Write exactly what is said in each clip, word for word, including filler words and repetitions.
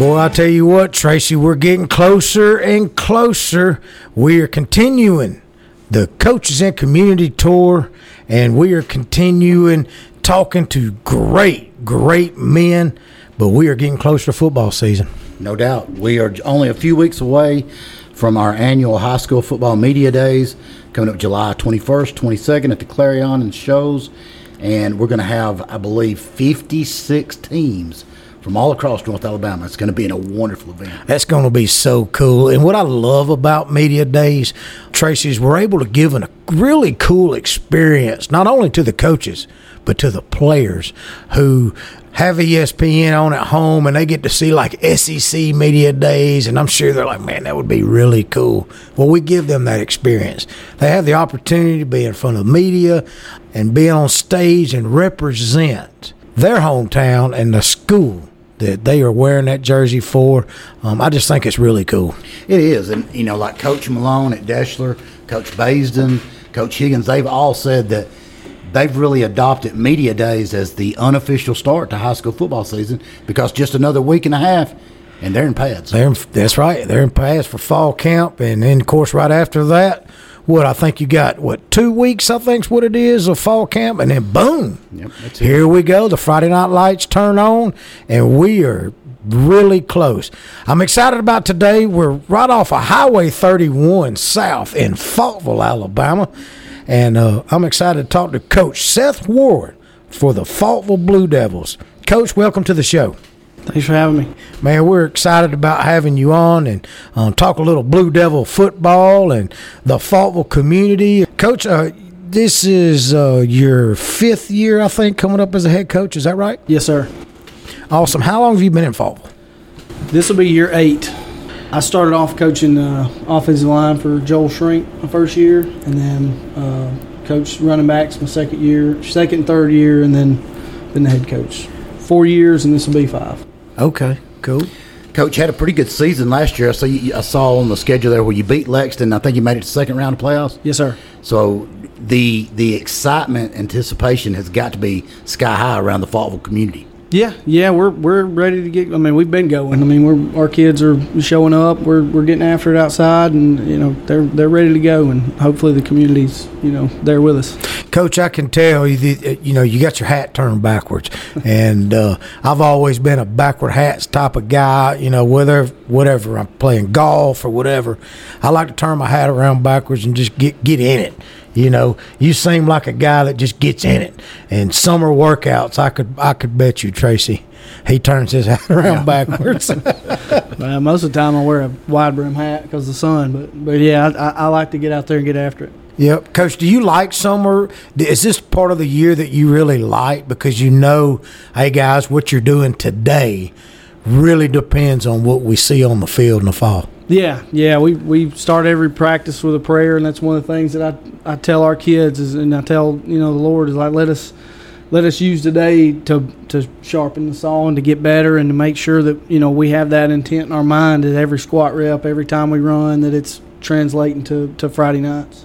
Boy, I tell you what, Tracy, we're getting closer and closer. We are continuing the Coaches and Community Tour, and we are continuing talking to great, great men, but we are getting closer to football season. No doubt. We are only a few weeks away from our annual high school football media days, coming up July twenty-first, twenty-second at the Clarion and Shows, and we're going to have, I believe, fifty-six teams from all across North Alabama. It's going to be a wonderful event. That's going to be so cool. And what I love about Media Days, Tracy, is we're able to give a really cool experience, not only to the coaches, but to the players who have E S P N on at home, and they get to see like S E C Media Days, and I'm sure they're like, man, that would be really cool. Well, we give them that experience. They have the opportunity to be in front of media and be on stage and represent their hometown and the school that they are wearing that jersey for. Um, I just think it's really cool. It is. And, you know, like Coach Malone at Deschler, Coach Baisden, Coach Higgins, they've all said that they've really adopted Media Days as the unofficial start to high school football season, because just another week and a half, and they're in pads. They're in, that's right. They're in pads for fall camp. And then, of course, right after that, what I think you got, what, two weeks, I think is what it is, of fall camp, and then boom, yep, that's here we go. The Friday night lights turn on, and we are really close. I'm excited about today. We're right off of Highway thirty-one South in Faultville, Alabama, and uh, I'm excited to talk to Coach Seth Ward for the Faultville Blue Devils. Coach, welcome to the show. Thanks for having me. Man, we're excited about having you on and um, talk a little Blue Devil football and the Faultville community. Coach, uh, this is uh, your fifth year, I think, coming up as a head coach. Is that right? Yes, sir. Awesome. How long have you been in Faultville? This will be year eight. I started off coaching uh, offensive line for Joel Shrink my first year, and then uh, coached running backs my second year, second and third year, and then been the head coach. Four years, and this will be five. Okay, cool. Coach had a pretty good season last year. So you, I saw on the schedule there where you beat Lexington. I think you made it to the second round of playoffs. Yes, sir. So the the excitement, anticipation has got to be sky high around the Faultville community. Yeah, yeah, we're we're ready to get. I mean, we've been going. I mean, we're our kids are showing up. We're we're getting after it outside, and you know they're they're ready to go. And hopefully the community's you know there with us. Coach, I can tell you that, you know, you got your hat turned backwards, and uh, I've always been a backward hats type of guy. You know, whether whatever I'm playing golf or whatever, I like to turn my hat around backwards and just get get in it. You know, you seem like a guy that just gets in it. And summer workouts, I could I could bet you, Tracy, he turns his hat around yeah. backwards. Well, most of the time I wear a wide brim hat because of the sun, but but yeah, I, I like to get out there and get after it. Yep. Coach, do you like summer? Is this part of the year that you really like? Because you know, hey, guys, what you're doing today really depends on what we see on the field in the fall. Yeah, yeah. We, we start every practice with a prayer, and that's one of the things that I, I tell our kids is, and I tell, you know, the Lord is like, let us let us use today to to sharpen the saw and to get better and to make sure that, you know, we have that intent in our mind at every squat rep, every time we run, that it's translating to, to Friday nights.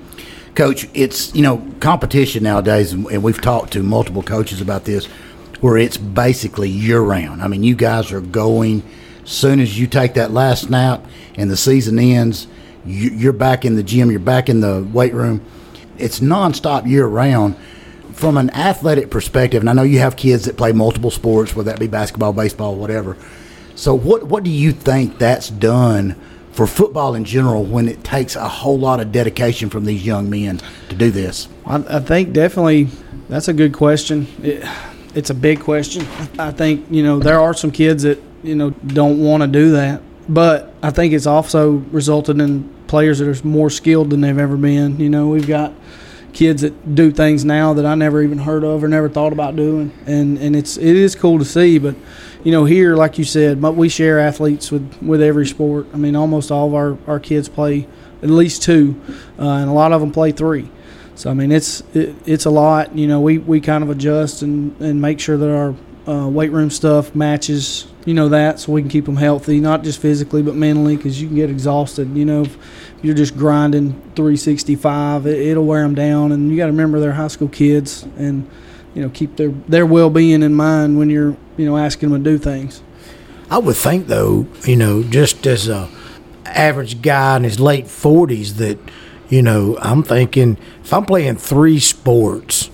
Coach, it's, you know, competition nowadays, and we've talked to multiple coaches about this, where it's basically year-round. I mean, you guys are going as soon as you take that last snap and the season ends, you're back in the gym, you're back in the weight room. It's nonstop year-round. From an athletic perspective, and I know you have kids that play multiple sports, whether that be basketball, baseball, whatever. So what, what do you think that's done for football in general when it takes a whole lot of dedication from these young men to do this? I, I think definitely that's a good question. It, it's a big question. I think, you know, there are some kids that, you know, don't want to do that. But I think it's also resulted in players that are more skilled than they've ever been. You know, we've got kids that do things now that I never even heard of or never thought about doing. And, and it's, it is cool to see. But, you know, here, like you said, we share athletes with, with every sport. I mean, almost all of our, our kids play at least two, uh, and a lot of them play three. So, I mean, it's it, it's a lot. You know, we, we kind of adjust and, and make sure that our uh, weight room stuff matches, you know, that, so we can keep them healthy, not just physically but mentally, because you can get exhausted. You know, if you're just grinding three sixty-five, it, it'll wear them down. And you got to remember they're high school kids and, you know, keep their, their well-being in mind when you're, you know, asking them to do things. I would think, though, you know, just as a average guy in his late forties, that, you know, I'm thinking if I'm playing three sports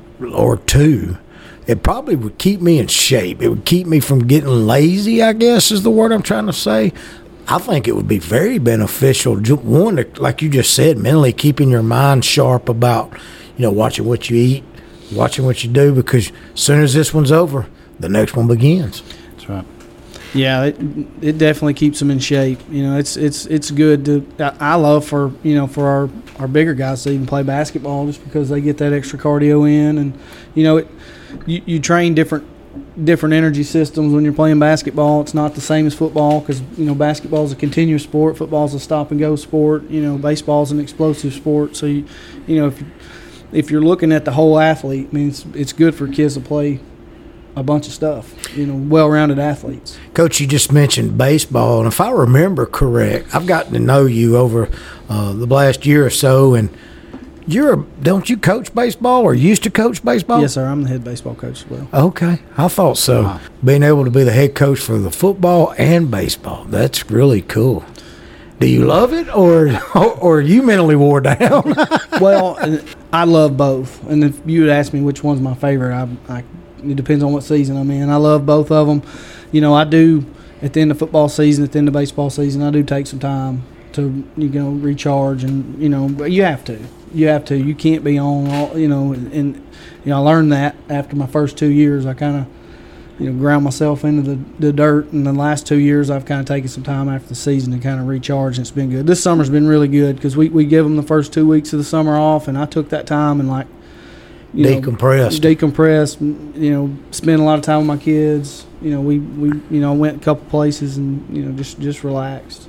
or two, it probably would keep me in shape. It would keep me from getting lazy, I guess is the word I'm trying to say. I think it would be very beneficial, one, to, like you just said, mentally keeping your mind sharp about, you know, watching what you eat, watching what you do, because as soon as this one's over, the next one begins. That's right. Yeah, it, it definitely keeps them in shape. You know, it's it's it's good to. I, I love for you know for our, our bigger guys to even play basketball just because they get that extra cardio in, and you know, it, you you train different different energy systems when you're playing basketball. It's not the same as football because you know basketball is a continuous sport, football is a stop and go sport. You know, baseball is an explosive sport. So you you know if if you're looking at the whole athlete, I mean, it's it's good for kids to play a bunch of stuff, you know, well-rounded athletes. Coach, you just mentioned baseball, and if I remember correct, I've gotten to know you over uh, the last year or so, and you're a, don't you coach baseball or used to coach baseball? Yes, sir. I'm the head baseball coach as well. Okay, I thought so. Wow. Being able to be the head coach for the football and baseball, that's really cool. Do you love it, or or are you mentally wore down? Well, I love both, and if you would ask me which one's my favorite, I, I it depends on what season I'm in. I love both of them. You know, I do at the end of football season, at the end of baseball season, I do take some time to you know recharge, and you know you have to, you have to. You can't be on all, you know, and you know I learned that after my first two years. I kind of you know ground myself into the, the dirt, and the last two years I've kind of taken some time after the season to kind of recharge, and it's been good. This summer's been really good because we we give them the first two weeks of the summer off, and I took that time and like. You decompressed. Know, decompressed. You know, spend a lot of time with my kids. You know, we, we you know went a couple places and you know just just relaxed.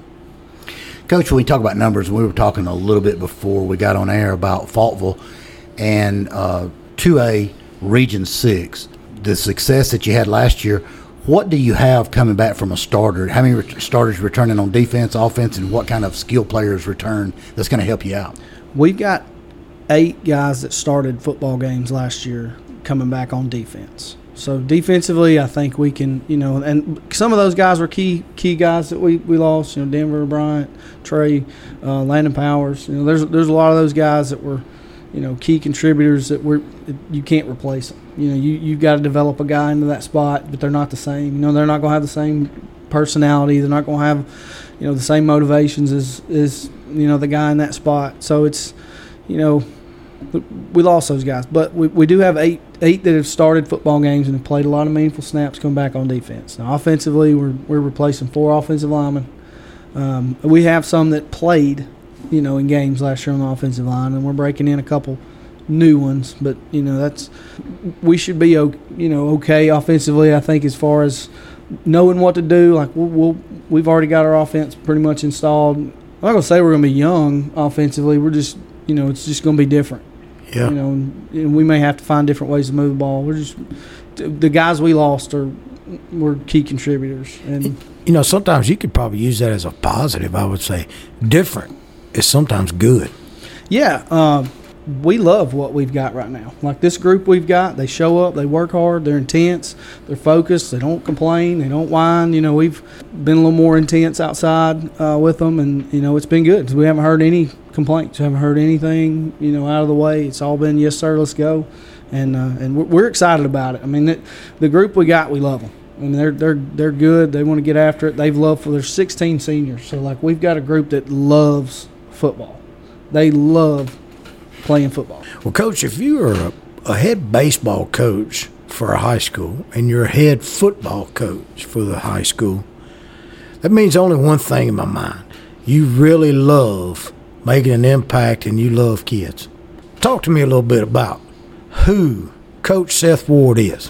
Coach, when we talk about numbers, we were talking a little bit before we got on air about Faultville and uh, two A Region Six. The success that you had last year. What do you have coming back from a starter? How many ret- starters returning on defense, offense, and what kind of skill players return that's going to help you out? We've got eight guys that started football games last year coming back on defense. So defensively, I think we can, you know, and some of those guys were key key guys that we, we lost. You know, Denver Bryant, Trey, uh, Landon Powers. You know, there's there's a lot of those guys that were, you know, key contributors that were you can't replace them. You know, you you've got to develop a guy into that spot, but they're not the same. You know, they're not going to have the same personality. They're not going to have, you know, the same motivations as as you know the guy in that spot. So it's, you know. We lost those guys, but we, we do have eight eight that have started football games and have played a lot of meaningful snaps coming back on defense. Now, offensively, we're we're replacing four offensive linemen. Um, we have some that played, you know, in games last year on the offensive line, and we're breaking in a couple new ones. But you know, that's we should be you know okay offensively. I think as far as knowing what to do, like we'll, we'll we've already got our offense pretty much installed. I'm not gonna say we're gonna be young offensively. We're just you know it's just gonna be different. Yeah. You know, and, and we may have to find different ways to move the ball. We're just the guys we lost are were key contributors. And you know, sometimes you could probably use that as a positive. I would say different is sometimes good. Yeah, uh, we love what we've got right now. Like this group we've got, they show up, they work hard, they're intense, they're focused, they don't complain, they don't whine. You know, we've been a little more intense outside uh, with them, and you know, it's been good. We haven't heard any complaints, we haven't heard anything, you know, out of the way. It's all been yes sir, let's go, and uh, and we're, we're excited about it. I mean, it, the group we got, we love them. I mean, they're they're they're good. They want to get after it. They've loved for their sixteen seniors. So like we've got a group that loves football. They love playing football. Well, Coach, if you are a, a head baseball coach for a high school and you're a head football coach for the high school, that means only one thing in my mind. You really love making an impact and you love kids. Talk to me a little bit about who Coach Seth Ward is.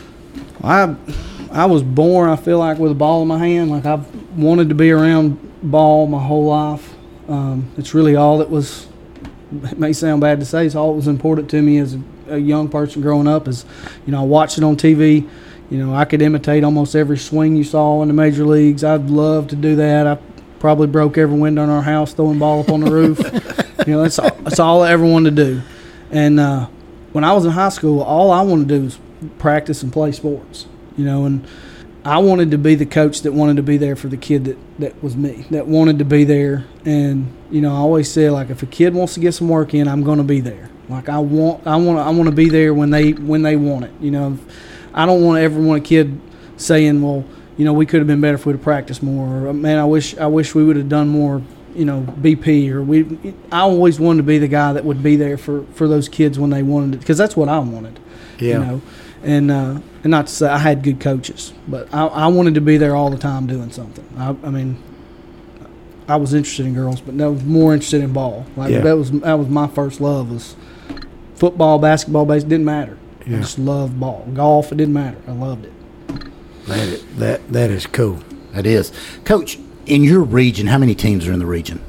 I I was born, I feel like, with a ball in my hand. Like I've wanted to be around ball my whole life. Um, it's really all that was, it may sound bad to say, it's all that was important to me as a, a young person growing up is, you know, I watched it on T V. You know, I could imitate almost every swing you saw in the major leagues. I'd love to do that. I probably broke every window in our house throwing ball up on the roof. You know, that's all, that's all I ever wanted to do. And uh, when I was in high school, all I wanted to do was practice and play sports. You know, and I wanted to be the coach that wanted to be there for the kid that, that was me, that wanted to be there. And, you know, I always say, like, if a kid wants to get some work in, I'm going to be there. Like, I want I want I want to be there when they when they want it. You know, I don't want to ever want a kid saying, well, you know, we could have been better if we'd have practiced more. Or, man, I wish I wish we would have done more, you know, B P. Or we. I always wanted to be the guy that would be there for, for those kids when they wanted it, because that's what I wanted. Yeah. You know, and uh, and not to say I had good coaches, but I, I wanted to be there all the time doing something. I, I mean, I was interested in girls, but I was more interested in ball. Like yeah. that was that was my first love, was football, basketball, baseball. Didn't matter. Yeah. I just loved ball. Golf, it didn't matter. I loved it. That is, that that is cool. That is, Coach. In your region, how many teams are in the region?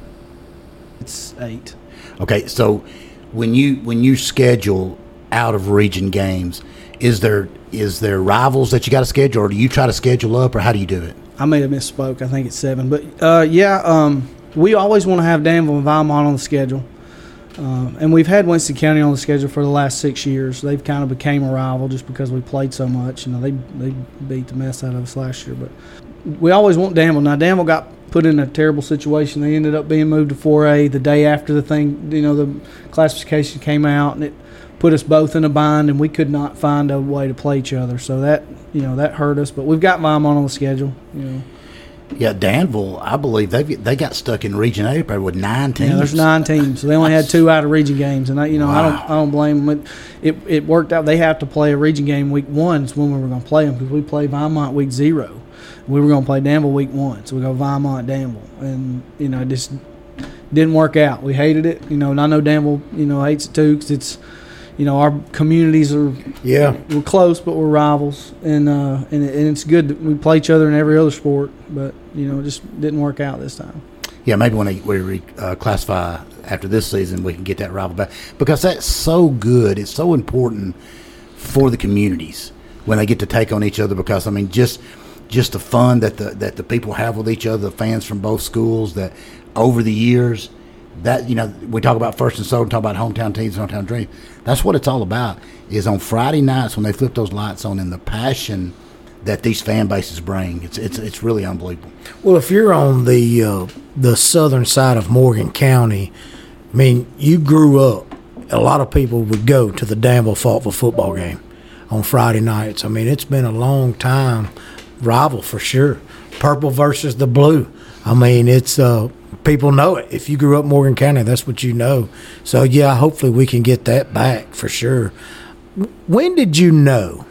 It's eight. Okay, so when you when you schedule out of region games, is there is there rivals that you got to schedule, or do you try to schedule up, or how do you do it? I may have misspoke. I think it's seven, but uh, yeah, um, we always want to have Danville and Viamont on the schedule, uh, and we've had Winston County on the schedule for the last six years. They've kind of became a rival just because we played so much. You know, they they beat the mess out of us last year, but we always want Danville. Now Danville got put in a terrible situation. They ended up being moved to four A the day after the thing. You know, the classification came out, and it put us both in a bind, and we could not find a way to play each other. So that, you know, that hurt us. But we've got Viamont on the schedule. You know. Yeah, Danville, I believe they they got stuck in Region A probably with nine teams. Yeah, there's nine teams. So they only had two out of region games, and I, you know, wow. I don't I don't blame them. It, it it worked out. They have to play a region game week one is when we were going to play them, because we played Viamont week zero. We were going to play Danville week one, so we go Viamont, Danville, and you know, it just didn't work out. We hated it, you know, and I know Danville, you know, hates it too, because it's, you know, our communities are yeah we're close, but we're rivals, and uh, and, it, and it's good that we play each other in every other sport, but you know, it just didn't work out this time. Yeah, maybe when we re, uh, classify after this season, we can get that rival back, because that's so good. It's so important for the communities when they get to take on each other, because I mean, just just the fun that the that the people have with each other, the fans from both schools, that over the years. That, you know, we talk about First and Soul, talk about hometown teams, hometown dreams. That's what it's all about, is on Friday nights when they flip those lights on, and the passion that these fan bases bring. It's it's it's really unbelievable. Well, if you're on the uh, the southern side of Morgan County, I mean, you grew up, a lot of people would go to the Danville-Faultville football game on Friday nights. I mean, it's been a long time rival for sure. Purple versus the blue. I mean, it's uh, people know it. If you grew up in Morgan County, that's what you know. So, yeah, hopefully we can get that back for sure. When did you know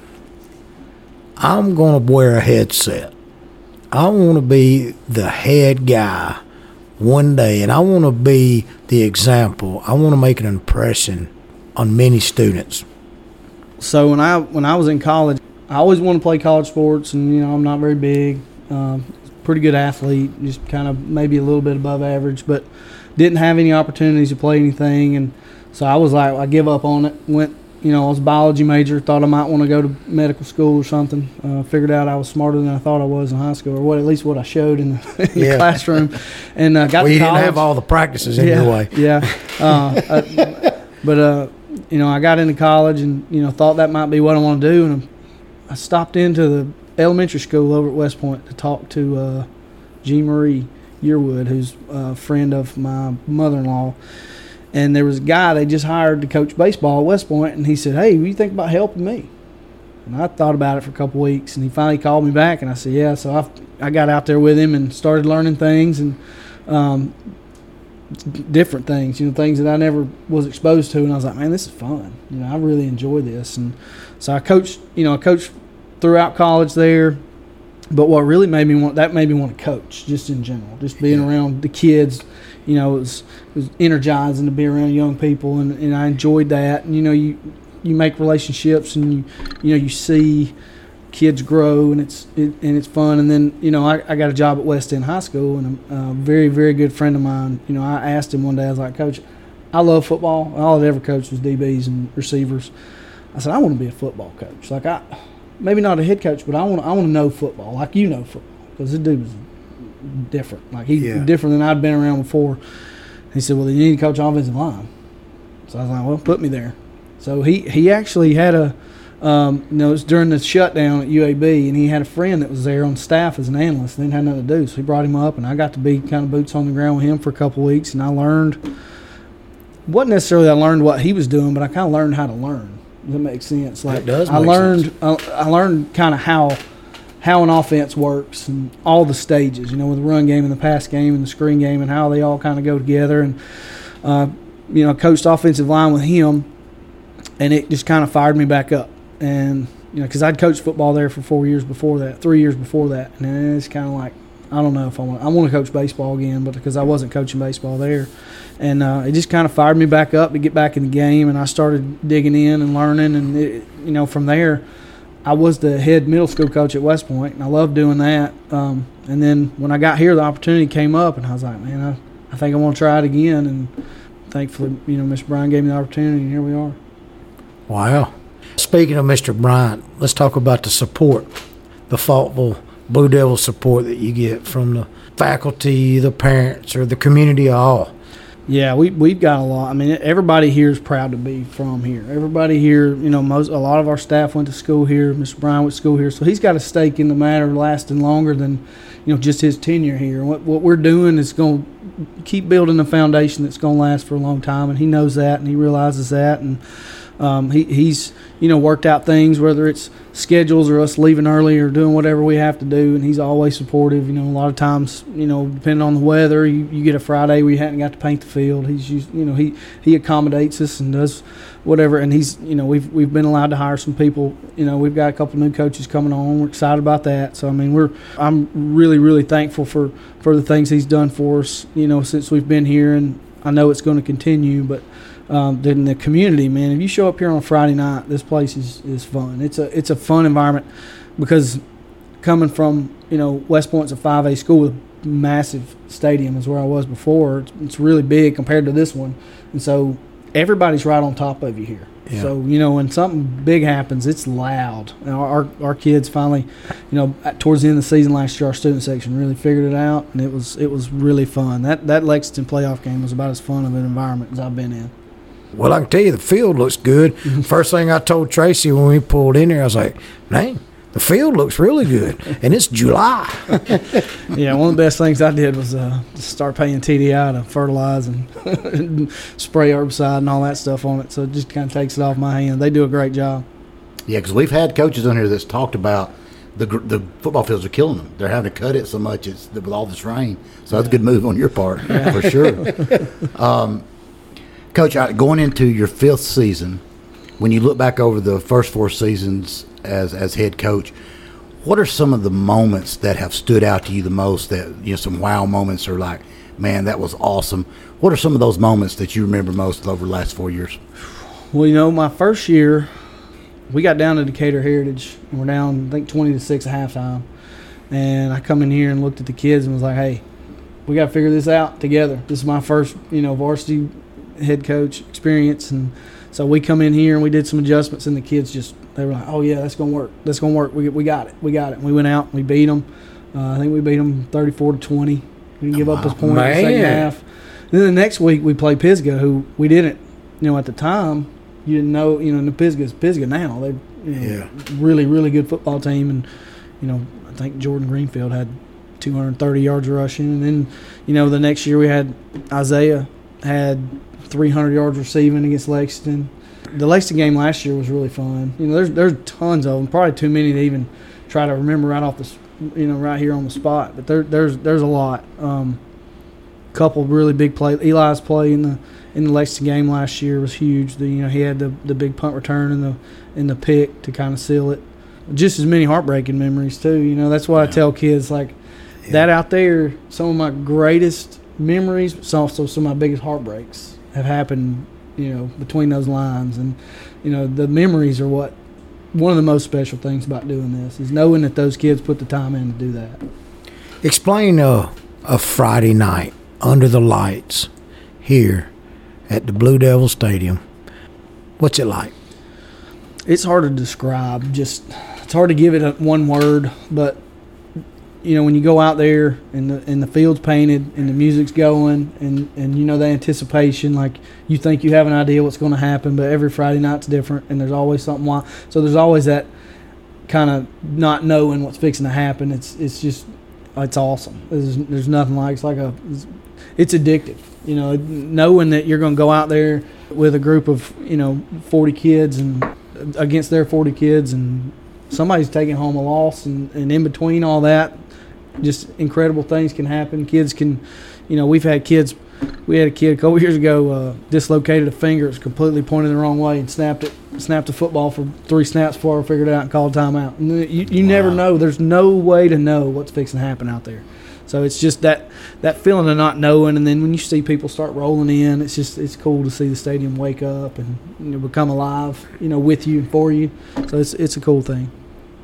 I'm going to wear a headset? I want to be the head guy one day, and I want to be the example. I want to make an impression on many students. So when I when I was in college, I always wanted to play college sports, and, you know, I'm not very big. Um, pretty good athlete, just kind of maybe a little bit above average, but didn't have any opportunities to play anything. And so I was like, I give up on it. Went, you know, I was a biology major, thought I might want to go to medical school or something. Uh, figured out I was smarter than I thought I was in high school, or what at least what I showed in the, in yeah. the classroom. And uh, got well, to you college. Didn't have all the practices in yeah, your way. Yeah. Uh, I, but, uh, you know, I got into college and, you know, thought that might be what I want to do. And I stopped into the elementary school over at West Point to talk to uh, Jean Marie Yearwood, who's a friend of my mother-in-law. And there was a guy they just hired to coach baseball at West Point, and he said, hey, what do you think about helping me? And I thought about it for a couple of weeks, and he finally called me back, and I said, yeah. So I I got out there with him and started learning things, and um, different things, you know, things that I never was exposed to. And I was like, man, this is fun. You know, I really enjoy this. And so I coached, you know, I coached throughout college there. But what really made me want, that made me want to coach, just in general, just being around the kids. You know, it was, it was energizing to be around young people, and, and I enjoyed that. And, you know, you you make relationships, and you you know you see kids grow, and it's it, and it's fun. And then, you know, I, I got a job at West End High School, and a, a very very good friend of mine. You know, I asked him one day, I was like, Coach, I love football. All I'd ever coached was D Bs and receivers. I said, I want to be a football coach. Like I. Maybe not a head coach, but I want I want to know football, like you know football, because this dude was different. Like he's yeah. different than I'd been around before. He said, well, then you need to coach offensive line. So I was like, well, put me there. So he, he actually had a Um, you know, it was during the shutdown at U A B, and he had a friend that was there on staff as an analyst and didn't have nothing to do. So he brought him up, and I got to be kind of boots on the ground with him for a couple of weeks, and I learned – wasn't necessarily I learned what he was doing, but I kind of learned how to learn. Does that make sense? Like, it does I make learned, sense. I, I learned kind of how how an offense works and all the stages, you know, with the run game and the pass game and the screen game and how they all kind of go together. And, uh, you know, coached offensive line with him, and it just kind of fired me back up. And, you know, because I'd coached football there for four years before that, three years before that. And then it's kind of like, I don't know if I want I want to coach baseball again, but because I wasn't coaching baseball there. And uh, it just kind of fired me back up to get back in the game, and I started digging in and learning. And, it, you know, from there, I was the head middle school coach at West Point, and I loved doing that. Um, and then when I got here, the opportunity came up, and I was like, man, I, I think I want to try it again. And thankfully, you know, Mister Bryan gave me the opportunity, and here we are. Wow. Speaking of Mister Bryant, let's talk about the support, the Faultville Blue Devil support that you get from the faculty, the parents, or the community all. Yeah, we we've got a lot. I mean, everybody here is proud to be from here. Everybody here, you know, most a lot of our staff went to school here. Mister Bryan went to school here, so he's got a stake in the matter lasting longer than, you know, just his tenure here. What what we're doing is going to keep building a foundation that's going to last for a long time, and he knows that, and he realizes that, and um, he he's you know worked out things, whether it's schedules or us leaving early or doing whatever we have to do, and he's always supportive. You know, a lot of times, you know, depending on the weather, you, you get a Friday where you hadn't got to paint the field. He's used, you know, he he accommodates us and does whatever, and he's, you know, we've we've been allowed to hire some people. You know, we've got a couple new coaches coming on. We're excited about that. So I mean, we're I'm really really thankful for for the things he's done for us, you know, since we've been here, and I know it's going to continue, but. Um, in the community, man, if you show up here on a Friday night, this place is, is fun. It's a it's a fun environment because coming from, you know, West Point's a five A school with a massive stadium is where I was before. It's, it's really big compared to this one. And so everybody's right on top of you here. Yeah. So, you know, when something big happens, it's loud. Our, our our kids finally, you know, towards the end of the season last year, our student section really figured it out, and it was it was really fun. That, that Lexington playoff game was about as fun of an environment as I've been in. Well, I can tell you the field looks good. First thing I told Tracy when we pulled in there, I was like, man, the field looks really good. And it's July. Yeah, one of the best things I did was uh, start paying T D I to fertilize and spray herbicide and all that stuff on it. So it just kind of takes it off my hand. They do a great job. Yeah, because we've had coaches on here that's talked about the the football fields are killing them. They're having to cut it so much it's with all this rain. So that's a good move on your part, yeah. For sure. Um Coach, going into your fifth season, when you look back over the first four seasons as as head coach, what are some of the moments that have stood out to you the most, that, you know, some wow moments, or like, man, that was awesome? What are some of those moments that you remember most over the last four years? Well, you know, my first year, we got down to Decatur Heritage, and we're down, I think, twenty to six at halftime. And I come in here and looked at the kids and was like, hey, we got to figure this out together. This is my first, you know, varsity head coach experience, and so we come in here and we did some adjustments, and the kids just, they were like, oh yeah, that's gonna work, that's gonna work, we, we got it we got it and we went out and we beat them. uh, I think we beat them thirty-four to twenty. We didn't give oh, up his point man. in the second half. And then the next week we played Pisgah, who we didn't, you know, at the time you didn't know, you know, the Pisgah's Pisgah now. They're, you know, yeah. really really good football team, and you know, I think Jordan Greenfield had two hundred thirty yards rushing, and then, you know, the next year we had Isaiah had three hundred yards receiving against Lexington. The Lexington game last year was really fun. You know, there's there's tons of them. Probably too many to even try to remember right off the, you know, right here on the spot. But there there's there's a lot. Um, couple really big plays. Eli's play in the in the Lexington game last year was huge. The, you know, he had the, the big punt return and the and the pick to kind of seal it. Just as many heartbreaking memories too. You know, that's why yeah. I tell kids, like, yeah. that out there. Some of my greatest memories, but also some of my biggest heartbreaks have happened, you know, between those lines. And, you know, the memories are what, one of the most special things about doing this is knowing that those kids put the time in to do that. Explain uh, a Friday night under the lights here at the Blue Devil Stadium. What's it like? It's hard to describe. Just, it's hard to give it a, one word, but you know, when you go out there and the and the field's painted and the music's going and, and you know the anticipation, like you think you have an idea what's going to happen, but every Friday night's different and there's always something wild. So there's always that kind of not knowing what's fixing to happen. It's it's just it's awesome. There's, there's nothing like it's like a it's, it's addictive. You know, knowing that you're going to go out there with a group of you know forty kids and against their forty kids and somebody's taking home a loss and, and in between all that. Just incredible things can happen. Kids can, you know, we've had kids. We had a kid a couple years ago uh, dislocated a finger. It was completely pointed the wrong way and snapped it. Snapped the football for three snaps before I figured it out and called timeout. And you you wow. never know. There's no way to know what's fixing to happen out there. So it's just that that feeling of not knowing. And then when you see people start rolling in, it's just it's cool to see the stadium wake up and you know, become alive, you know, with you and for you. So it's it's a cool thing.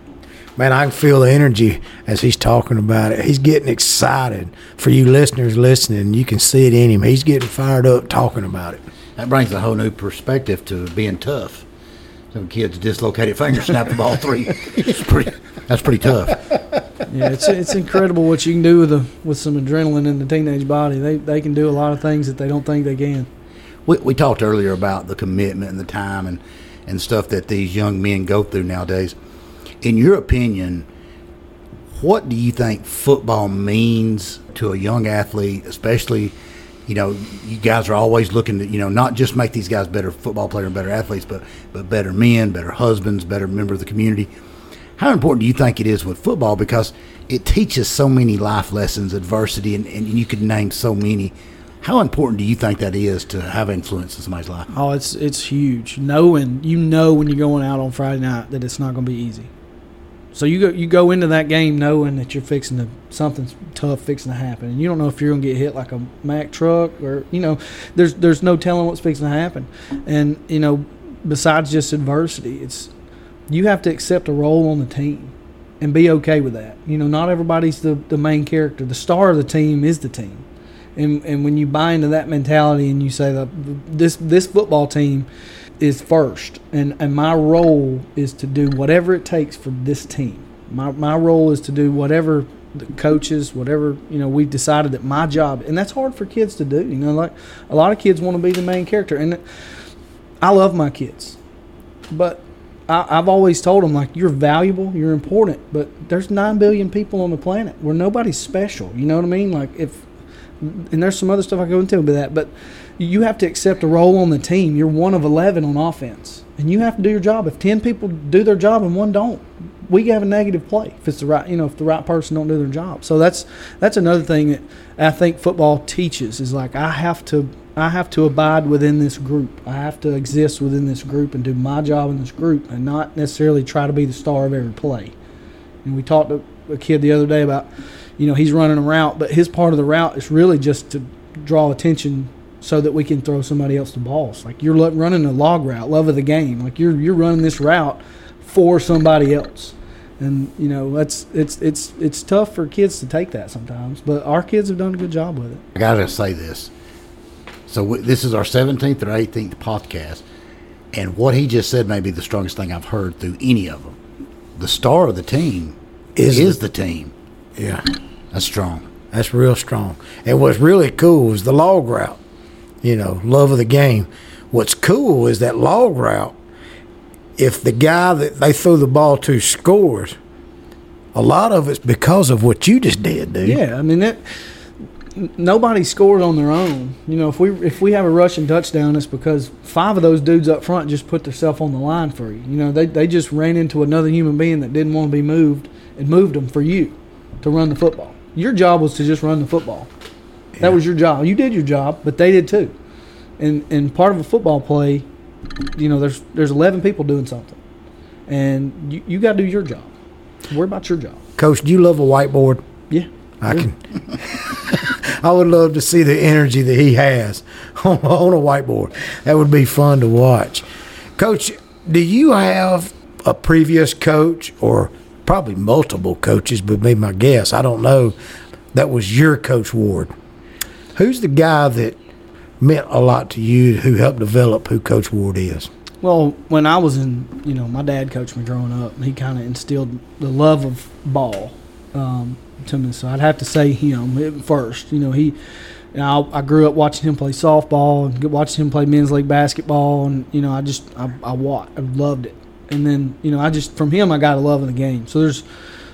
Man, I can feel the energy as he's talking about it. He's getting excited. For you listeners listening, you can see it in him. He's getting fired up talking about it. That brings a whole new perspective to being tough. Some kids dislocated fingers, snap the ball three. It's pretty, that's pretty tough. Yeah, it's it's incredible what you can do with a, with some adrenaline in the teenage body. They they can do a lot of things that they don't think they can. We we talked earlier about the commitment and the time and, and stuff that these young men go through nowadays. In your opinion, what do you think football means to a young athlete, especially, you know, you guys are always looking to, you know, not just make these guys better football players and better athletes, but, but better men, better husbands, better members of the community. How important do you think it is with football? Because it teaches so many life lessons, adversity, and, and you could name so many. How important do you think that is to have influence in somebody's life? Oh, it's it's huge. Knowing, you know when you're going out on Friday night that it's not going to be easy. So you go you go into that game knowing that you're fixing to something's tough fixing to happen, and you don't know if you're gonna get hit like a Mack truck or you know, there's there's no telling what's fixing to happen. And you know, besides just adversity, it's you have to accept a role on the team and be okay with that. You know, not everybody's the, the main character. The star of the team is the team, and and when you buy into that mentality and you say that this this football team is first, and, and my role is to do whatever it takes for this team. My my role is to do whatever the coaches, whatever, you know, we've decided that my job, and that's hard for kids to do. You know, like a lot of kids want to be the main character, and I love my kids, but I, I've always told them, like, you're valuable, you're important, but there's nine billion people on the planet where nobody's special. You know what I mean? Like if, and there's some other stuff I go into with that, but you have to accept a role on the team. You're one of eleven on offense, and you have to do your job. If ten people do their job and one don't, we have a negative play if it's the right, you know, if the right person don't do their job. So that's that's another thing that I think football teaches is like I have to I have to abide within this group. I have to exist within this group and do my job in this group, and not necessarily try to be the star of every play. And we talked to a kid the other day about, you know, he's running a route, but his part of the route is really just to draw attention so that we can throw somebody else the balls. Like you're running a log route, love of the game. Like you're you're running this route for somebody else, and you know that's it's it's it's tough for kids to take that sometimes. But our kids have done a good job with it. I gotta say this. So w- this is our seventeenth or eighteenth podcast, and what he just said may be the strongest thing I've heard through any of them. The star of the team is, is the, the team. Yeah, that's strong. That's real strong. And what's really cool is the log route. You know, love of the game. What's cool is that log route, if the guy that they throw the ball to scores, a lot of it's because of what you just did, dude. Yeah, I mean, that, nobody scores on their own. You know, if we if we have a rushing touchdown, it's because five of those dudes up front just put themselves on the line for you. You know, they, they just ran into another human being that didn't want to be moved and moved them for you to run the football. Your job was to just run the football. That was your job. You did your job, but they did too. And and part of a football play, you know, there's there's eleven people doing something, and you, you got to do your job. Worry about your job. Coach, do you love a whiteboard? Yeah, I yeah. can. I would love to see the energy that he has on, on a whiteboard. That would be fun to watch. Coach, do you have a previous coach, or probably multiple coaches would be my guess, I don't know, that was your Coach Ward? Who's the guy that meant a lot to you, who helped develop who Coach Ward is? Well, when I was in, you know, my dad coached me growing up, and he kind of instilled the love of ball. um, to me. So I'd have to say him first. You know, he. You know, I, I grew up watching him play softball and watching him play men's league basketball, and you know, I just I I, watched, I loved it. And then you know, I just from him I got a love of the game. So there's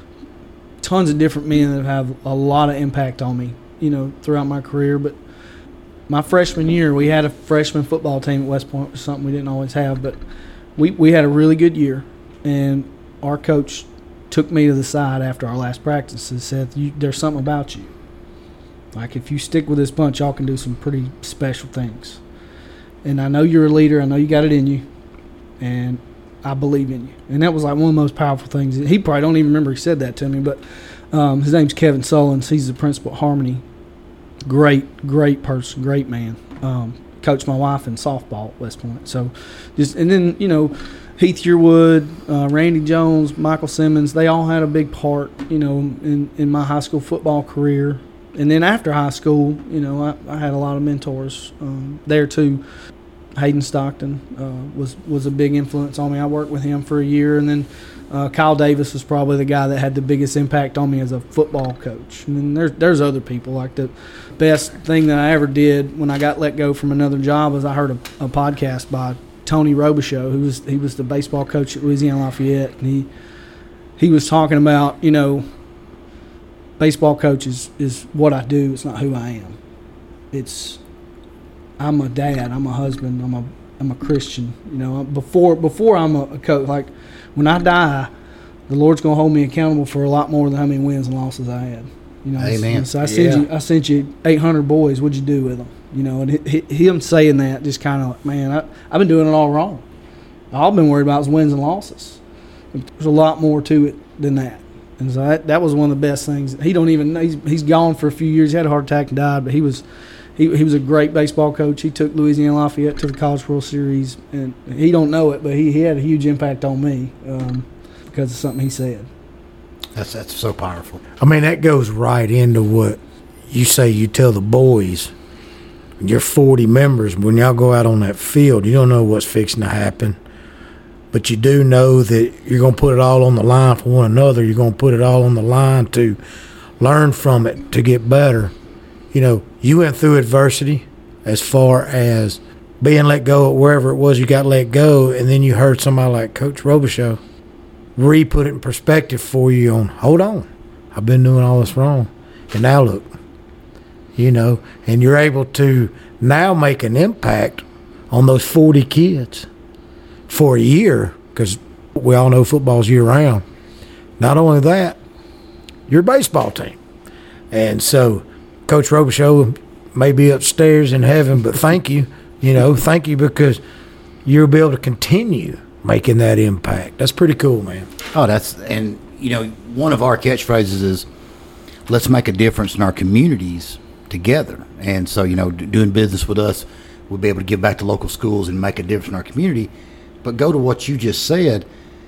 tons of different men that have a lot of impact on me, you know, throughout my career. But my freshman year, we had a freshman football team at West Point, something we didn't always have, but we we had a really good year, and our coach took me to the side after our last practice and said, you, "There's something about you. Like, if you stick with this bunch, y'all can do some pretty special things. And I know you're a leader. I know you got it in you. And I believe in you." And that was like one of the most powerful things. He probably don't even remember he said that to me, but um, his name's Kevin Sullins. He's the principal at Harmony. Great, great person, great man. Um, coached my wife in softball at West Point. So just, and then, you know, Heath Yearwood, uh, Randy Jones, Michael Simmons, they all had a big part, you know, in, in my high school football career. And then after high school, you know, I, I had a lot of mentors um, there too. Hayden Stockton uh, was was a big influence on me. I worked with him for a year, and then uh, Kyle Davis was probably the guy that had the biggest impact on me as a football coach. And then there's there's other people. Like, the best thing that I ever did when I got let go from another job was I heard a, a podcast by Tony Robichaux, who was he was the baseball coach at Louisiana Lafayette, and he he was talking about, you know, baseball coach is, is what I do. It's not who I am. It's I'm a dad. I'm a husband. I'm a I'm a Christian. You know, before before I'm a, a coach. Like, when I die, the Lord's gonna hold me accountable for a lot more than how many wins and losses I had. You know, Amen. So I sent yeah. you I sent you eight hundred boys. What'd you do with them? You know, and h- him saying that just kind of like, man, I, I've been doing it all wrong. All I've been worried about is wins and losses. There's a lot more to it than that. And so that, that was one of the best things. He don't even he's he's gone for a few years. He had a heart attack and died, but he was he he was a great baseball coach. He took Louisiana Lafayette to the College World Series, and he don't know it, but he, he had a huge impact on me um, because of something he said. That's that's so powerful. I mean, that goes right into what you say. You tell the boys, your forty members, when y'all go out on that field, you don't know what's fixing to happen. But you do know that you're going to put it all on the line for one another. You're going to put it all on the line to learn from it, to get better. You know, you went through adversity as far as being let go at wherever it was you got let go, and then you heard somebody like Coach Robichaux re-put it in perspective for you on, hold on, I've been doing all this wrong. And now look, you know, and you're able to now make an impact on those forty kids for a year, because we all know football's year-round. Not only that, your baseball team. And so Coach Robichaux may be upstairs in heaven, but thank you. You know, thank you, because you'll be able to continue making that impact. That's pretty cool, man. Oh, that's, and, you know, one of our catchphrases is, let's make a difference in our communities together. And so, you know, doing business with us, we'll be able to give back to local schools and make a difference in our community. But go to what you just said,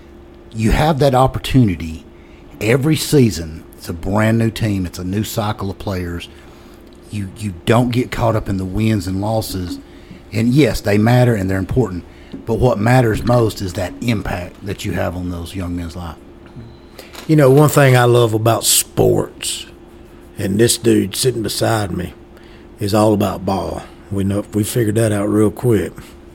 you have that opportunity every season. It's a brand new team. It's a new cycle of players. You you don't get caught up in the wins and losses. And yes, they matter and they're important. But what matters most is that impact that you have on those young men's life. You know, one thing I love about sports, and this dude sitting beside me is all about ball. We know we figured that out real quick.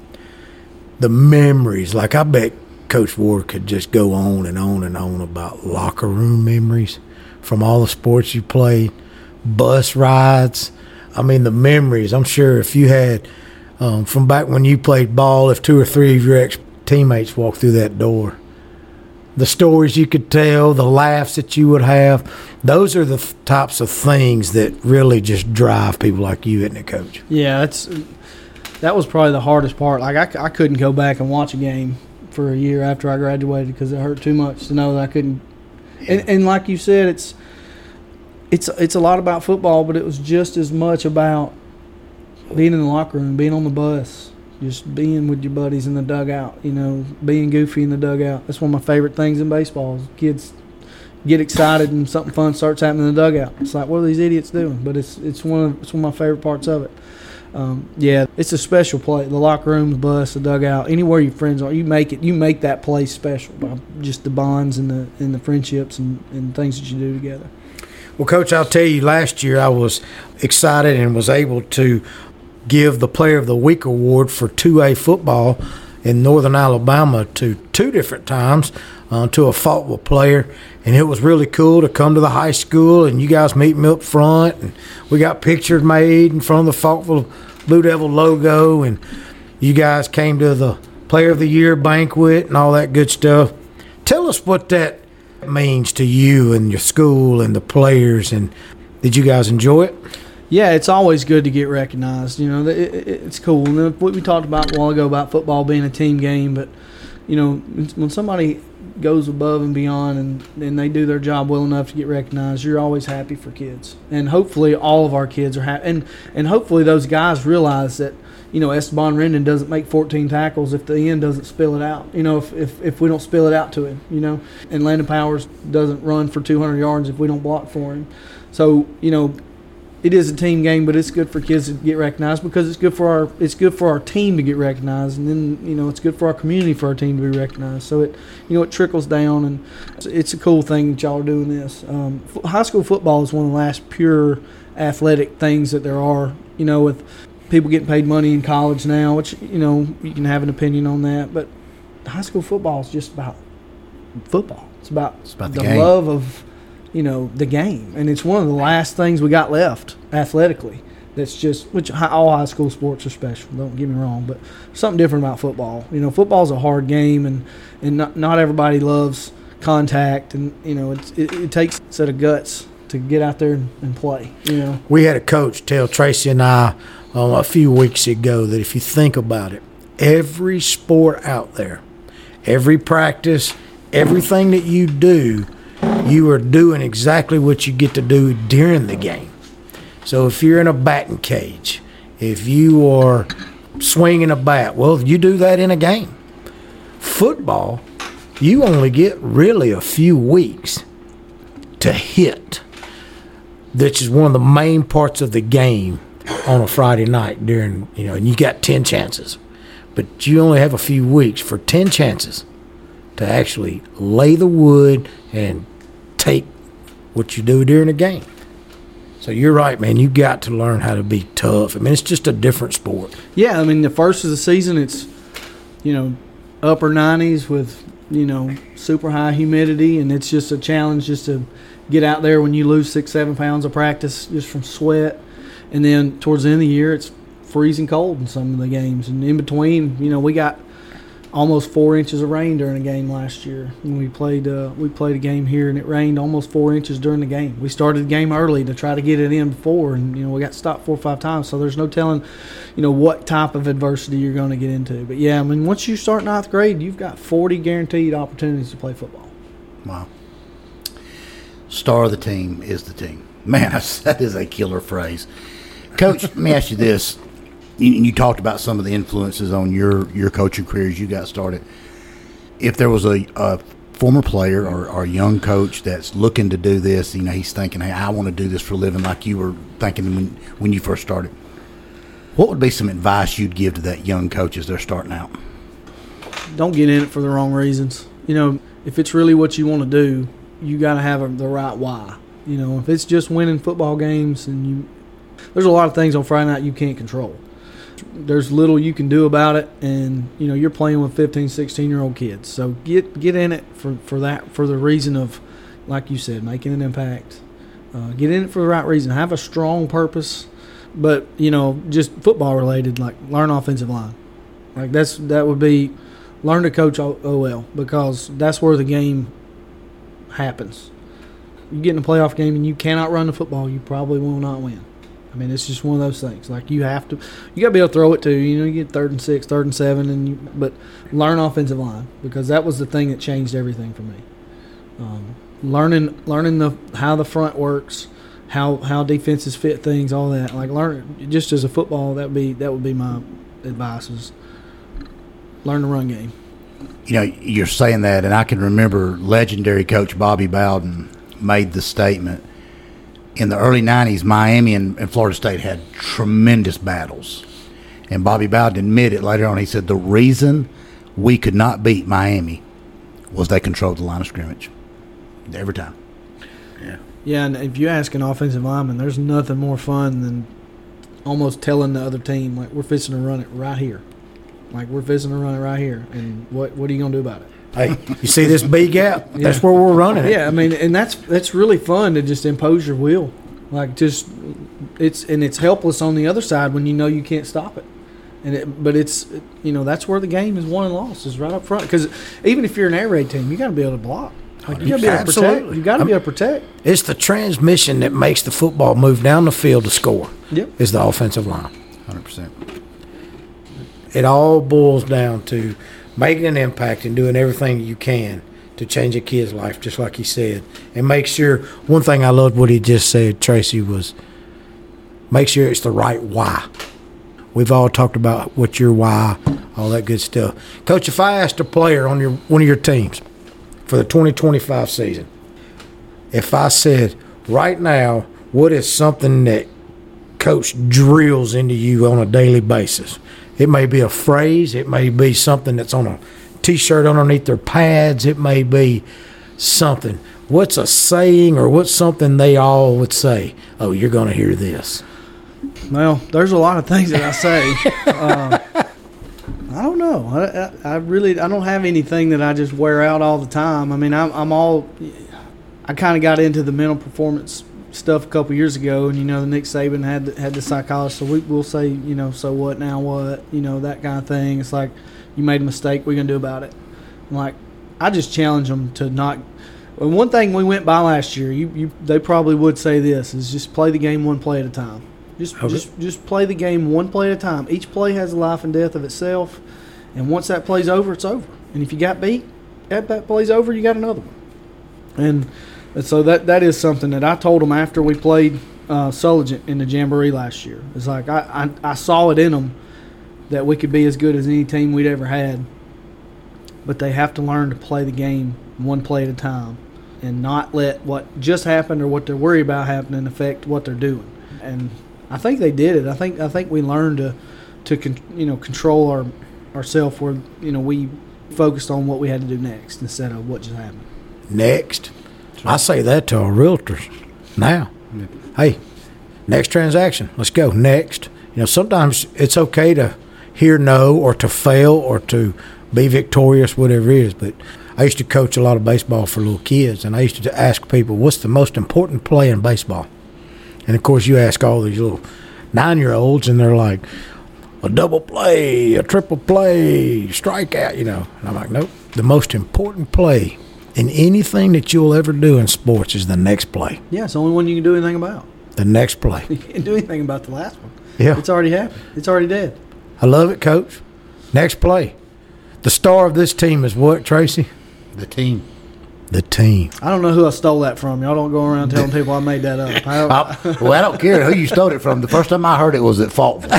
The memories, like I bet Coach Ward could just go on and on and on about locker room memories from all the sports you played, bus rides. I mean, the memories. I'm sure if you had, um, from back when you played ball, if two or three of your ex-teammates walked through that door, the stories you could tell, the laughs that you would have, those are the f- types of things that really just drive people like you, isn't it, Coach? Yeah, that's that was probably the hardest part. Like, I, I couldn't go back and watch a game for a year after I graduated because it hurt too much to know that I couldn't. And, and like you said, it's it's it's a lot about football, but it was just as much about being in the locker room, being on the bus, just being with your buddies in the dugout, you know, being goofy in the dugout. That's one of my favorite things in baseball is kids get excited and something fun starts happening in the dugout. It's like, what are these idiots doing? But it's it's one of it's one of my favorite parts of it. um, yeah, it's a special place. The locker room, the bus, the dugout, anywhere your friends are, you make it. You make that place special by just the bonds and the and the friendships and, and things that you do together. Well, Coach, I'll tell you, last year I was excited and was able to give the Player of the Week award for two A football in Northern Alabama to two different times uh, to a Faultville player. And it was really cool to come to the high school and you guys meet me up front. And we got pictures made in front of the Faultville Blue Devil logo. And you guys came to the Player of the Year banquet and all that good stuff. Tell us what that means to you and your school and the players. And did you guys enjoy it? Yeah, it's always good to get recognized. You know, it, it, it's cool. And then what we talked about a while ago about football being a team game, but, you know, when somebody goes above and beyond and, and they do their job well enough to get recognized, you're always happy for kids. And hopefully all of our kids are happy. And, and hopefully those guys realize that, you know, Esteban Rendon doesn't make fourteen tackles if the end doesn't spill it out. You know, if, if, if we don't spill it out to him, you know. And Landon Powers doesn't run for two hundred yards if we don't block for him. So, you know, it is a team game, but it's good for kids to get recognized because it's good for our it's good for our team to get recognized, and then you know it's good for our community for our team to be recognized. So it you know it trickles down, and it's, it's a cool thing that y'all are doing this. Um, f- high school football is one of the last pure athletic things that there are. You know, with people getting paid money in college now, which you know you can have an opinion on that, but high school football is just about football. It's about, it's about the, the game. love of. You know, the game. And it's one of the last things we got left athletically. That's just, which all high school sports are special, don't get me wrong, but something different about football. You know, football's a hard game, and, and not, not everybody loves contact, and, you know, it's, it, it takes a set of guts to get out there and, and play, you know. We had a coach tell Tracy and I um, a few weeks ago that if you think about it, every sport out there, every practice, everything that you do, you are doing exactly what you get to do during the game. So if you're in a batting cage, if you are swinging a bat, well, you do that in a game. Football, you only get really a few weeks to hit, which is one of the main parts of the game on a Friday night during, you know, and you got ten chances. But you only have a few weeks for ten chances to actually lay the wood and take what you do during the game. So you're right, man. You got to learn how to be tough. I mean, it's just a different sport. Yeah, I mean, the first of the season, it's, you know, upper nineties with, you know, super high humidity, and it's just a challenge just to get out there when you lose six, seven pounds of practice just from sweat. And then towards the end of the year, it's freezing cold in some of the games. And in between, you know, we got almost four inches of rain during a game last year when we played uh, we played a game here, and it rained almost four inches during the game. We started the game early to try to get it in before, and you know we got stopped four or five times. So there's no telling, you know, what type of adversity you're going to get into. But yeah, I mean, once you start ninth grade, you've got forty guaranteed opportunities to play football. Wow. Star of the team is the team. Man, that is a killer phrase. Coach, let me ask you this. You, you talked about some of the influences on your, your coaching career as you got started. If there was a, a former player or, or a young coach that's looking to do this, you know, he's thinking, hey, I want to do this for a living like you were thinking when, when you first started, what would be some advice you'd give to that young coach as they're starting out? Don't get in it for the wrong reasons. You know, if it's really what you want to do, you got to have a, the right why. You know, if it's just winning football games, and you, there's a lot of things on Friday night you can't control. There's little you can do about it, and you know you're playing with fifteen, sixteen year old kids. So get get in it for, for that for the reason of, like you said, making an impact. Uh, get in it for the right reason. Have a strong purpose, but you know just football related. Like learn offensive line. Like that's that would be learn to coach O L, because that's where the game happens. You get in a playoff game and you cannot run the football, you probably will not win. I mean, it's just one of those things. Like you have to, you got to be able to throw it too. You know, you get third and six, third and seven, and you, but learn offensive line, because that was the thing that changed everything for me. Um, learning, learning the how the front works, how how defenses fit things, all that. Like learn just as a football, that would be that would be my advice is learn the run game. You know, you're saying that, and I can remember legendary coach Bobby Bowden made the statement, in the early nineties, Miami and, and Florida State had tremendous battles. And Bobby Bowden admitted later on, he said, the reason we could not beat Miami was they controlled the line of scrimmage every time. Yeah. Yeah, and if you ask an offensive lineman, there's nothing more fun than almost telling the other team, like, we're fixing to run it right here. Like, we're fixing to run it right here. And what what are you going to do about it? Hey, you see this B gap? Yeah. That's where we're running it. Yeah, I mean, and that's that's really fun to just impose your will. Like, just it's and it's helpless on the other side when you know you can't stop it. And it, but it's you know that's where the game is won and lost, is right up front. Because even if you're an air raid team, you got to be able to block. Like, you got to be able to Absolutely. protect. You got to be able to protect. It's the transmission that makes the football move down the field to score. Yep. Is the offensive line. one hundred percent. It all boils down to making an impact and doing everything you can to change a kid's life, just like he said. And make sure, one thing I loved what he just said, Tracy, was make sure it's the right why. We've all talked about what's your why, all that good stuff. Coach, if I asked a player on your one of your teams for the twenty twenty-five season, if I said, right now, what is something that Coach drills into you on a daily basis? It may be a phrase. It may be something that's on a T-shirt underneath their pads. It may be something. What's a saying or what's something they all would say? Oh, you're going to hear this. Well, there's a lot of things that I say. uh, I don't know. I, I, I really I don't have anything that I just wear out all the time. I mean, I'm, I'm all – I kind of got into the mental performance stuff a couple years ago, and you know, Nick Saban had the, had the psychologist, so we, we'll say, you know, so what, now what, you know, that kind of thing. It's like, you made a mistake, what are you going to do about it? I'm like, I just challenge them to not – and one thing we went by last year, you, you they probably would say this, is just play the game one play at a time. Just, okay. just just play the game one play at a time. Each play has a life and death of itself, and once that play's over, it's over. And if you got beat, that, that play's over, you got another one. And – And so that that is something that I told them after we played uh, Sulligent in the Jamboree last year. It's like I, I, I saw it in them that we could be as good as any team we'd ever had, but they have to learn to play the game one play at a time and not let what just happened or what they're worried about happening affect what they're doing. And I think they did it. I think I think we learned to to con, you know control our ourselves where you know we focused on what we had to do next instead of what just happened. Next. I say that to our realtors now. Yeah. Hey, next transaction, let's go. Next. You know, sometimes it's okay to hear no or to fail or to be victorious, whatever it is. But I used to coach a lot of baseball for little kids, and I used to ask people, what's the most important play in baseball? And, of course, you ask all these little nine-year-olds, and they're like, a double play, a triple play, strikeout, you know. And I'm like, nope. The most important play in anything that you'll ever do in sports is the next play. Yeah, it's the only one you can do anything about. The next play. You can't do anything about the last one. Yeah. It's already happened. It's already dead. I love it, Coach. Next play. The star of this team is what, Tracy? The team. The team. I don't know who I stole that from. Y'all don't go around telling people I made that up. I I, well, I don't care who you stole it from. The first time I heard it was at Faultville.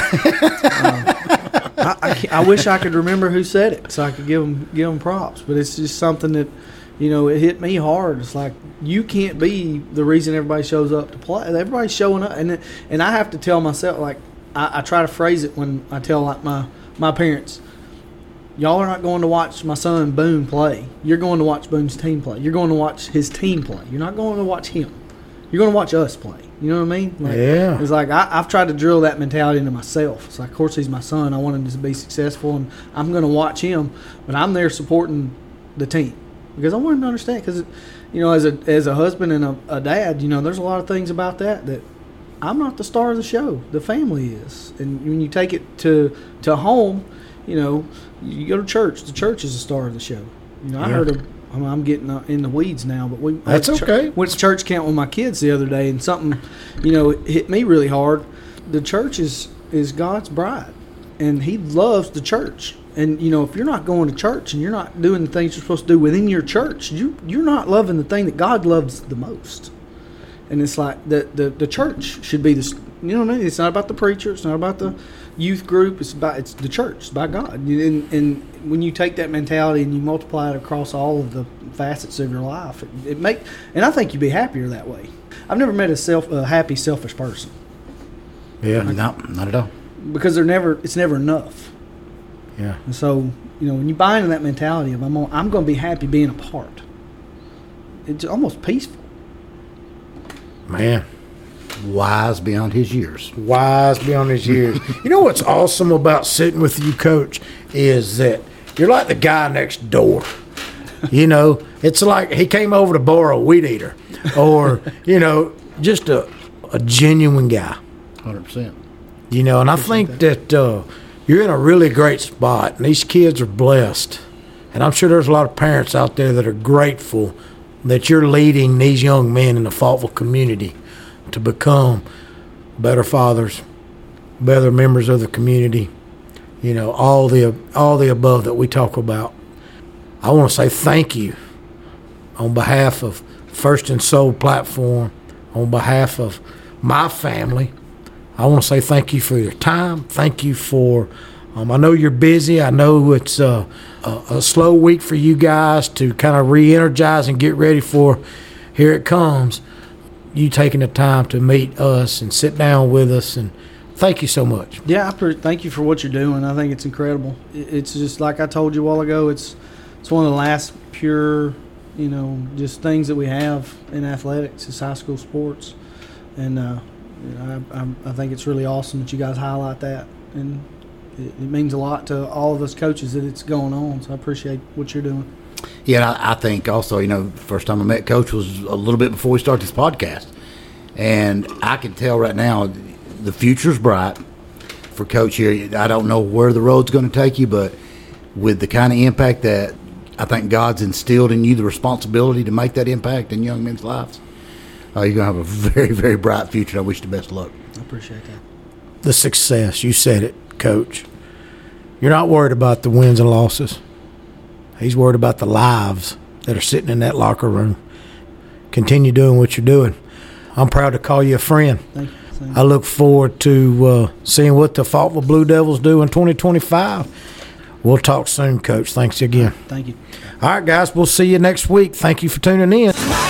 uh, I, I, I wish I could remember who said it so I could give them, give them props. But it's just something that, you know, it hit me hard. It's like you can't be the reason everybody shows up to play. Everybody's showing up. And and I have to tell myself, like, I, I try to phrase it when I tell, like, my, my parents, y'all are not going to watch my son Boone play. You're going to watch Boone's team play. You're going to watch his team play. You're not going to watch him. You're going to watch us play. You know what I mean? Like, yeah. It's like I, I've tried to drill that mentality into myself. It's like, of course, he's my son. I want him to be successful, and I'm going to watch him. But I'm there supporting the team because I want him to understand. Because, you know, as a as a husband and a, a dad, you know, there's a lot of things about that that I'm not the star of the show. The family is. And when you take it to to home, you know, you go to church. The church is the star of the show. You know, I yeah. heard of. I mean, I'm getting in the weeds now, but we that's went okay. Ch- went to church camp with my kids the other day, and something, you know, hit me really hard. The church is is God's bride, and He loves the church. And you know, if you're not going to church and you're not doing the things you're supposed to do within your church, you you're not loving the thing that God loves the most. And it's like the, the, the church should be this. You know what I mean? It's not about the preacher. It's not about the youth group. It's about it's the church. It's about God. And, and when you take that mentality and you multiply it across all of the facets of your life, it, it make and I think you'd be happier that way. I've never met a self a happy, selfish person. Yeah, no, not at all. Because they're never. It's never enough. Yeah. And so you know when you buy into that mentality of I'm on, I'm going to be happy being a part. It's almost peaceful. Man. Wise beyond his years. Wise beyond his years. You know what's awesome about sitting with you, Coach, is that you're like the guy next door. You know, it's like he came over to borrow a weed eater, or you know, just a a genuine guy. one hundred percent. You know, and I think that, that uh, you're in a really great spot, and these kids are blessed. And I'm sure there's a lot of parents out there that are grateful that you're leading these young men in the Faultville community to become better fathers, better members of the community, you know, all the all the above that we talk about. I want to say thank you on behalf of First and Soul platform, on behalf of my family. I want to say thank you for your time. Thank you for, um, I know you're busy. I know it's uh, a, a slow week for you guys to kind of re-energize and get ready for here it comes. You taking the time to meet us and sit down with us, and thank you so much. Yeah, I pre- thank you for what you're doing. I think it's incredible. It, it's just like I told you a while ago. It's it's one of the last pure, you know, just things that we have in athletics. It's high school sports, and uh, you know, I, I, I think it's really awesome that you guys highlight that, and it, it means a lot to all of us coaches that it's going on. So I appreciate what you're doing. Yeah, I, I think also, you know, first time I met Coach was a little bit before we started this podcast. And I can tell right now the future's bright for Coach here. I don't know where the road's going to take you, but with the kind of impact that I think God's instilled in you, the responsibility to make that impact in young men's lives, uh, you're going to have a very, very bright future. I wish you the best of luck. I appreciate that. The success, you said it, Coach. You're not worried about the wins and losses. He's worried about the lives that are sitting in that locker room. Continue doing what you're doing. I'm proud to call you a friend. Thank you. Thank you. I look forward to uh, seeing what the Faultville Blue Devils do in twenty twenty-five. We'll talk soon, Coach. Thanks again. Thank you. All right, guys, we'll see you next week. Thank you for tuning in.